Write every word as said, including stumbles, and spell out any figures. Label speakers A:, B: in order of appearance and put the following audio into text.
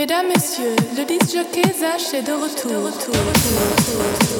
A: Mesdames, Messieurs, le disc jockey Zach est de retour. De retour, de retour, de retour.